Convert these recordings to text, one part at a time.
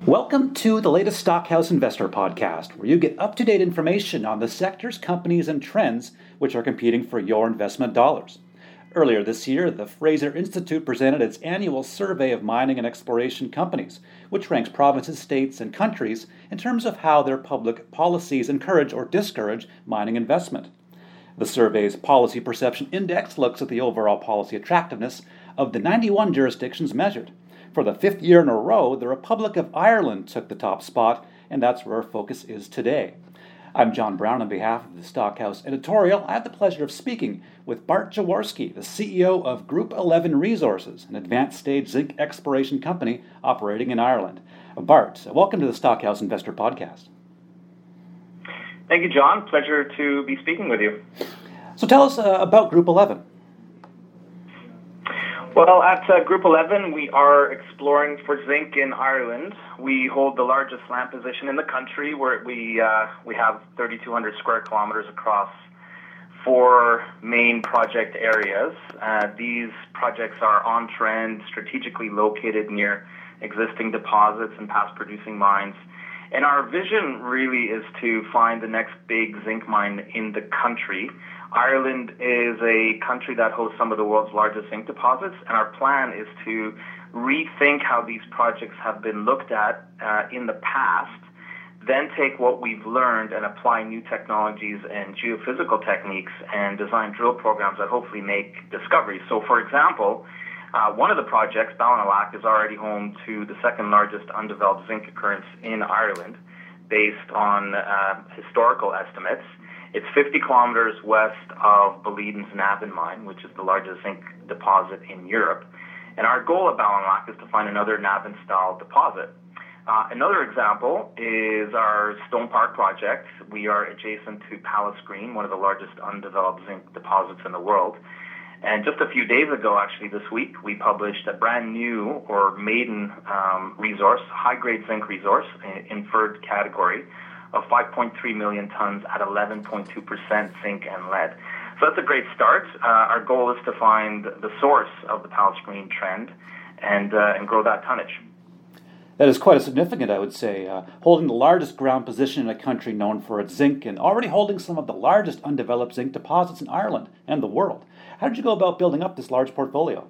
Welcome to the latest Stockhouse Investor Podcast, where you get up-to-date information on the sectors, companies, and trends which are competing for your investment dollars. Earlier this year, the Fraser Institute presented its annual survey of mining and exploration companies, which ranks provinces, states, and countries in terms of how their public policies encourage or discourage mining investment. The survey's Policy Perception Index looks at the overall policy attractiveness of the 91 jurisdictions measured. For the fifth year in a row, the Republic of Ireland took the top spot, and that's where our focus is today. I'm John Brown on behalf of the Stockhouse Editorial. I have the pleasure of speaking with Bart Jaworski, the CEO of Group 11 Resources, an advanced stage zinc exploration company operating in Ireland. Bart, welcome to the Stockhouse Investor Podcast. Thank you, John. Pleasure to be speaking with you. So tell us about Group 11. Well, at Group 11, we are exploring for zinc in Ireland. We hold the largest land position in the country, where we have 3,200 square kilometers across 4 main project areas. These projects are on trend, strategically located near existing deposits and past producing mines. And our vision really is to find the next big zinc mine in the country. Ireland is a country that hosts some of the world's largest zinc deposits, and our plan is to rethink how these projects have been looked at in the past, then take what we've learned and apply new technologies and geophysical techniques and design drill programs that hopefully make discoveries. So, for example, one of the projects, Ballinalack, is already home to the second largest undeveloped zinc occurrence in Ireland, based on historical estimates. It's 50 kilometers west of Boliden's Navan mine, which is the largest zinc deposit in Europe. And our goal at Ballinalack is to find another Navan-style deposit. Another example is our Stone Park project. We are adjacent to Palace Green, one of the largest undeveloped zinc deposits in the world. And just a few days ago, actually this week, we published a brand new or maiden resource, high-grade zinc resource, inferred category, of 5.3 million tons at 11.2% zinc and lead. So that's a great start. Our goal is to find the source of the Palace Green trend and grow that tonnage. That is quite a significant, I would say, holding the largest ground position in a country known for its zinc and already holding some of the largest undeveloped zinc deposits in Ireland and the world. How did you go about building up this large portfolio?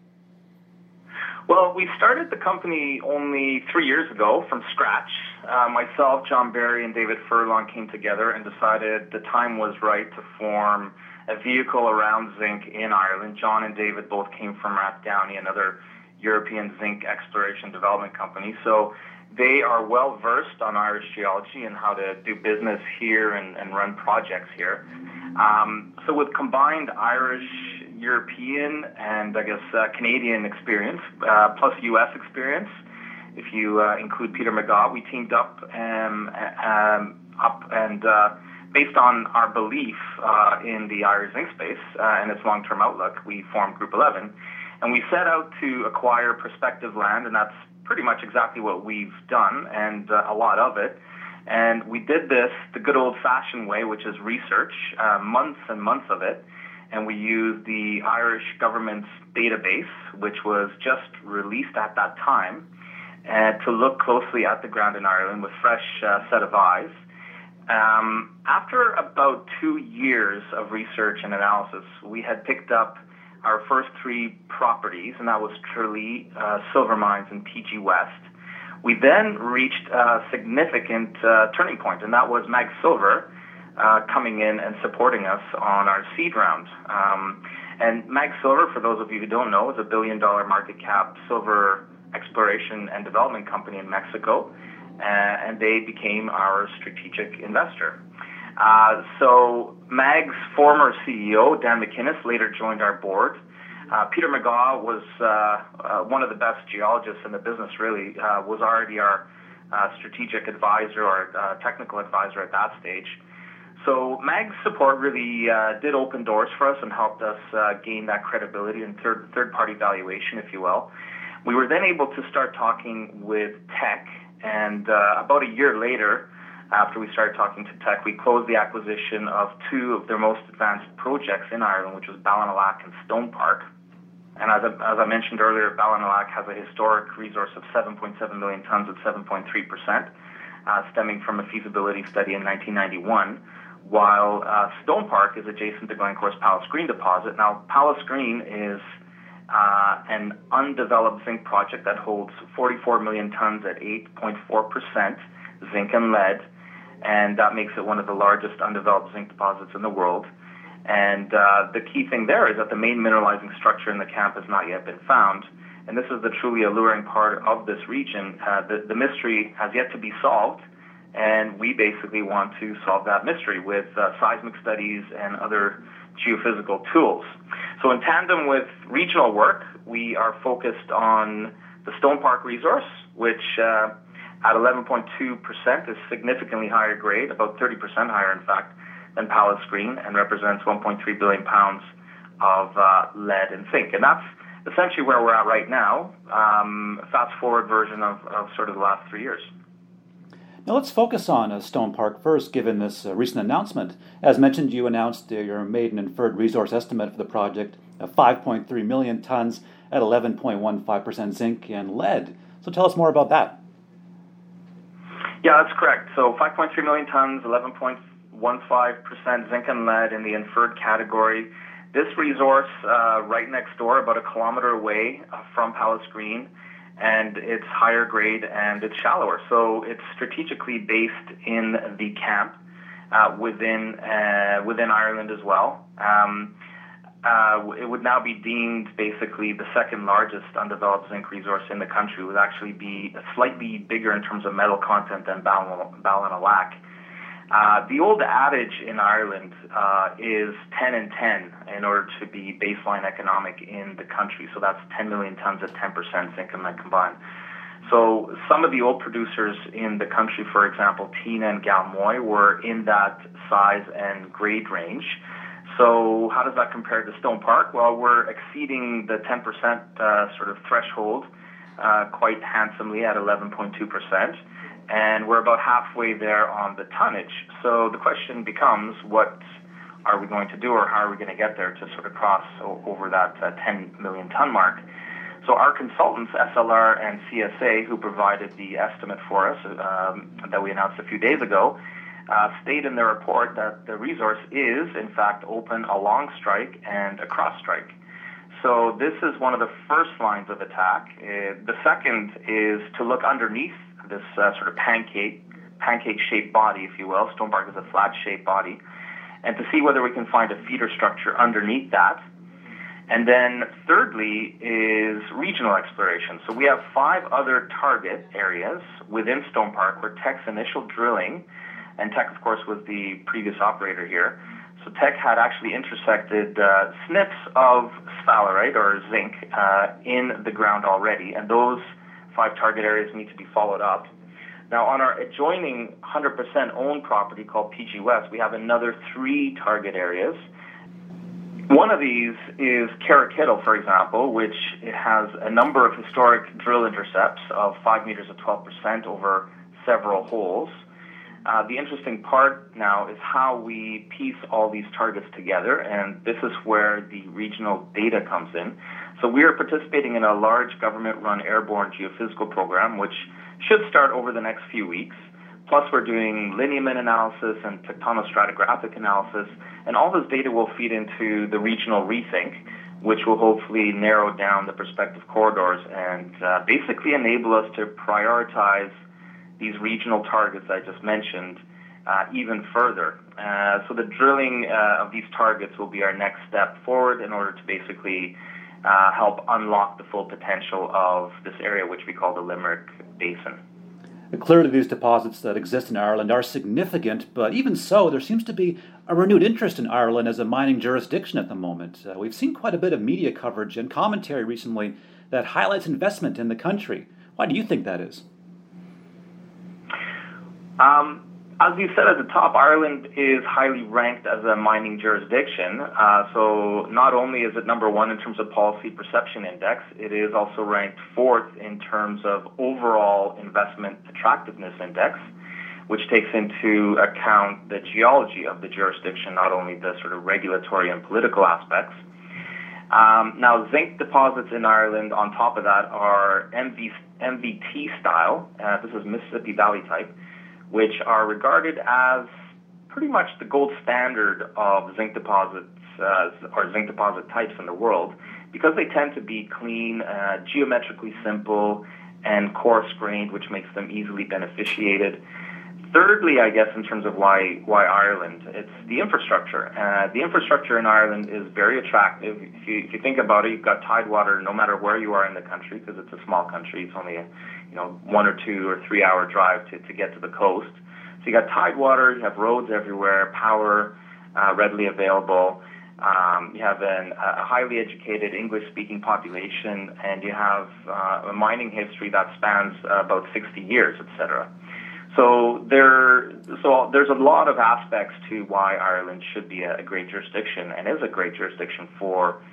Well, we started the company only 3 years ago from scratch. Myself, John Barry, and David Furlong came together and decided the time was right to form a vehicle around zinc in Ireland. John and David both came from Rathdowney, another European zinc exploration development company. So they are well versed on Irish geology and how to do business here and run projects here. So with combined Irish, European, and I guess Canadian experience, plus U.S. experience, if you include Peter McGaw, we teamed up and based on our belief in the Irish zinc space and its long-term outlook, we formed Group 11. And we set out to acquire prospective land, and that's pretty much exactly what we've done, and a lot of it. And we did this the good old-fashioned way, which is research, months and months of it. And we used the Irish government's database, which was just released at that time, to look closely at the ground in Ireland with fresh set of eyes. After about 2 years of research and analysis, we had picked up our first 3 properties, and that was Tralee, Silver Mines, and PG West. We then reached a significant turning point, and that was Mag Silver coming in and supporting us on our seed round. And Mag Silver, for those of you who don't know, is a $1 billion market cap silver exploration and development company in Mexico, and they became our strategic investor. So Mag's former CEO, Dan McInnes, later joined our board. Peter McGaw was one of the best geologists in the business, really, was already our strategic advisor or technical advisor at that stage. So Mag's support really did open doors for us and helped us gain that credibility and third-party valuation, if you will. We were then able to start talking with Teck, and about a year later, after we started talking to Teck, we closed the acquisition of 2 of their most advanced projects in Ireland, which was Ballinalack and Stone Park. And as I mentioned earlier, Ballinalack has a historic resource of 7.7 million tons at 7.3%, stemming from a feasibility study in 1991, while Stone Park is adjacent to Glencore's Pallas Green deposit. Now, Pallas Green is an undeveloped zinc project that holds 44 million tons at 8.4% zinc and lead, and that makes it one of the largest undeveloped zinc deposits in the world. And the key thing there is that the main mineralizing structure in the camp has not yet been found. And this is the truly alluring part of this region. The mystery has yet to be solved, and we basically want to solve that mystery with seismic studies and other geophysical tools. So in tandem with regional work, we are focused on the Stone Park resource, which at 11.2% is significantly higher grade, about 30% higher, in fact, than Pallas Green, and represents 1.3 billion pounds of lead and zinc. And that's essentially where we're at right now, fast forward version of sort of the last 3 years. Now let's focus on Stone Park first, given this recent announcement. As mentioned, you announced your maiden inferred resource estimate for the project of 5.3 million tons at 11.15% zinc and lead. So tell us more about that. Yeah, that's correct. So 5.3 million tons, 11.15% zinc and lead in the inferred category. This resource right next door, about a kilometer away from Pallas Green, and it's higher grade and it's shallower. So it's strategically based in the camp within Ireland as well. It would now be deemed basically the second largest undeveloped zinc resource in the country. It would actually be slightly bigger in terms of metal content than Ballinalack. The old adage in Ireland is 10 and 10 in order to be baseline economic in the country. So that's 10 million tons at 10% zinc and lead combined. So some of the old producers in the country, for example, Tina and Galmoy, were in that size and grade range. So how does that compare to Stone Park? Well, we're exceeding the 10% sort of threshold quite handsomely at 11.2%. And we're about halfway there on the tonnage. So the question becomes, what are we going to do, or how are we going to get there to sort of cross over that 10 million ton mark? So our consultants, SLR and CSA, who provided the estimate for us that we announced a few days ago, state in their report that the resource is, in fact, open along strike and across strike. So this is one of the first lines of attack. The second is to look underneath this sort of pancake-shaped body, if you will. Stone Park is a flat-shaped body, and to see whether we can find a feeder structure underneath that. And then thirdly is regional exploration. So we have 5 other target areas within Stone Park where Teck's initial drilling, and Teck, of course, was the previous operator here. So Teck had actually intersected snips of sphalerite or zinc in the ground already, and those 5 target areas need to be followed up. Now, on our adjoining 100% owned property called PG West, we have another 3 target areas. One of these is Carrickittle, for example, which it has a number of historic drill intercepts of 5 meters at 12% over several holes. The interesting part now is how we piece all these targets together, and this is where the regional data comes in. So we are participating in a large government-run airborne geophysical program, which should start over the next few weeks. Plus, we're doing lineament analysis and tectonostratigraphic analysis, and all this data will feed into the regional rethink, which will hopefully narrow down the prospective corridors and basically enable us to prioritize these regional targets I just mentioned even further. So the drilling of these targets will be our next step forward in order to basically help unlock the full potential of this area, which we call the Limerick Basin. Clearly, these deposits that exist in Ireland are significant, but even so, there seems to be a renewed interest in Ireland as a mining jurisdiction at the moment. We've seen quite a bit of media coverage and commentary recently that highlights investment in the country. Why do you think that is? As you said at the top, Ireland is highly ranked as a mining jurisdiction. So not only is it number 1 in terms of policy perception index, it is also ranked 4th in terms of overall investment attractiveness index, which takes into account the geology of the jurisdiction, not only the sort of regulatory and political aspects. Now, zinc deposits in Ireland on top of that are MVT style. This is Mississippi Valley type, which are regarded as pretty much the gold standard of zinc deposits or zinc deposit types in the world, because they tend to be clean, geometrically simple, and coarse-grained, which makes them easily beneficiated. Thirdly, I guess, in terms of why Ireland, it's the infrastructure. The infrastructure in Ireland is very attractive. If you think about it, you've got tidewater no matter where you are in the country, because it's a small country. It's only a 1 or 2 or 3 hour drive to get to the coast. So you got tidewater, you have roads everywhere, power readily available. You have a highly educated English-speaking population, and you have a mining history that spans about 60 years, etc. So there's a lot of aspects to why Ireland should be a great jurisdiction, and is a great jurisdiction for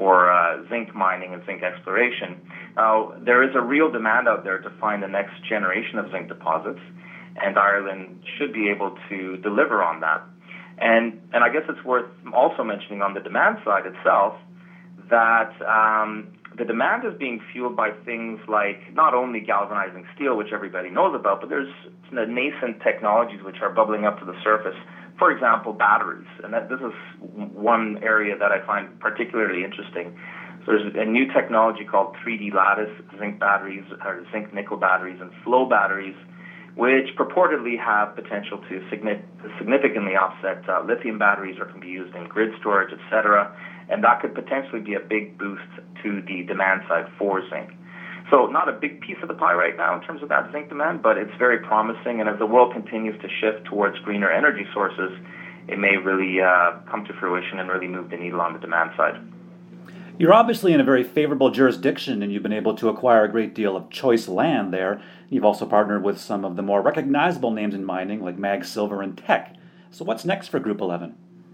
zinc mining and zinc exploration. Now, there is a real demand out there to find the next generation of zinc deposits, and Ireland should be able to deliver on that. And I guess it's worth also mentioning on the demand side itself that the demand is being fueled by things like not only galvanizing steel, which everybody knows about, but there's nascent technologies which are bubbling up to the surface. For example, batteries. And this is one area that I find particularly interesting. So there's a new technology called 3D lattice zinc batteries, or zinc nickel batteries, and flow batteries, which purportedly have potential to significantly offset lithium batteries, or can be used in grid storage, etc. And that could potentially be a big boost to the demand side for zinc. So not a big piece of the pie right now in terms of that zinc demand, but it's very promising. And as the world continues to shift towards greener energy sources, it may really come to fruition and really move the needle on the demand side. You're obviously in a very favorable jurisdiction, and you've been able to acquire a great deal of choice land there. You've also partnered with some of the more recognizable names in mining, like MAG Silver and Teck. So what's next for Group 11?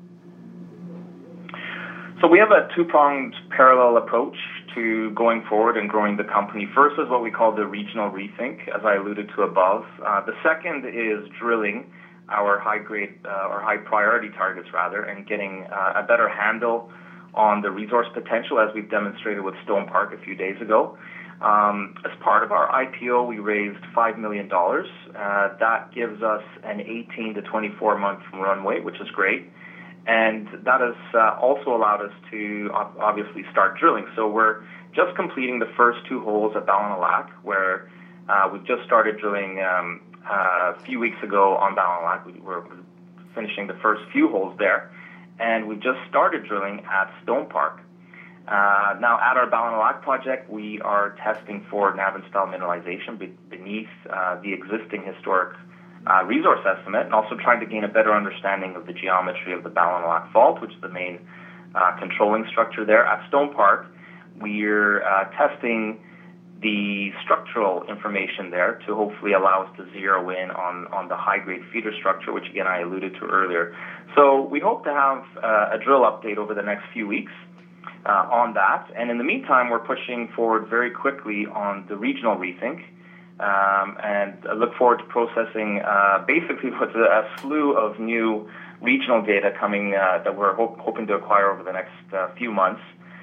So we have a two-pronged parallel approach to going forward and growing the company. First is what we call the regional rethink, as I alluded to above. The second is drilling our high-grade or high-priority targets, rather, and getting a better handle on the resource potential, as we've demonstrated with Stone Park a few days ago. As part of our IPO, we raised $5 million. That gives us an 18 to 24 month runway, which is great. And that has also allowed us to obviously start drilling. So we're just completing the first 2 holes at Ballinallack, where we've just started drilling a few weeks ago on Ballinallack. We're finishing the first few holes there. And we've just started drilling at Stone Park. Now, at our Ballinallack project, we are testing for Navin-style mineralization beneath the existing historic resource estimate, and also trying to gain a better understanding of the geometry of the Ballinallack fault, which is the main controlling structure there. At Stone Park, we're testing the structural information there to hopefully allow us to zero in on the high-grade feeder structure, which again I alluded to earlier. So we hope to have a drill update over the next few weeks on that. And in the meantime, we're pushing forward very quickly on the regional rethink, and I look forward to processing basically what's a slew of new regional data coming that we're hoping to acquire over the next few months.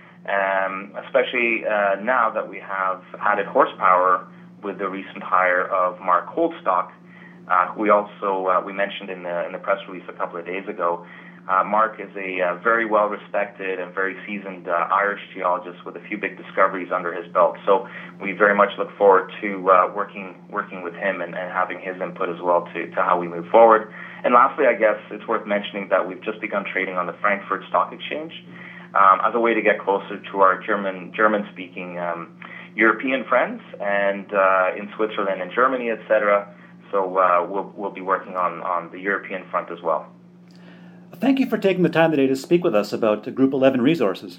Especially now that we have added horsepower with the recent hire of Mark Holdstock, who we mentioned in the press release a couple of days ago. Mark is a very well-respected and very seasoned Irish geologist with a few big discoveries under his belt. So we very much look forward to working with him and having his input as well to how we move forward. And lastly, I guess it's worth mentioning that we've just begun trading on the Frankfurt Stock Exchange as a way to get closer to our German-speaking European friends, and in Switzerland and Germany, etc. So we'll be working on the European front as well. Thank you for taking the time today to speak with us about Group 11 Resources.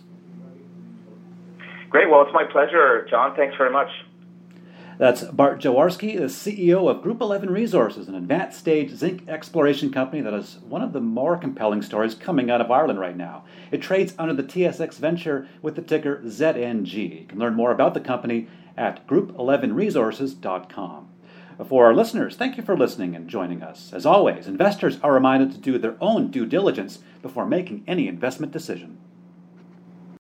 Great. Well, it's my pleasure, John. Thanks very much. That's Bart Jaworski, the CEO of Group 11 Resources, an advanced stage zinc exploration company that is one of the more compelling stories coming out of Ireland right now. It trades under the TSX Venture with the ticker ZNG. You can learn more about the company at group11resources.com. For our listeners, thank you for listening and joining us. As always, investors are reminded to do their own due diligence before making any investment decision.